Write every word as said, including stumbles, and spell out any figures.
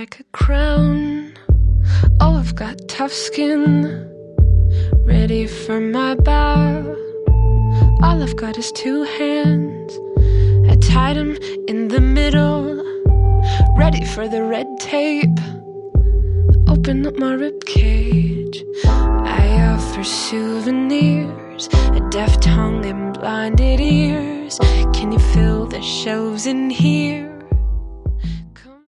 like a crown. Oh, I've got tough skin, ready for my bow. All I've got is two hands, I tied them in the middle, ready for the red tape. Open up my ribcage, I offer souvenirs, a deaf tongue and blinded ears. Can you feel the shelves in here?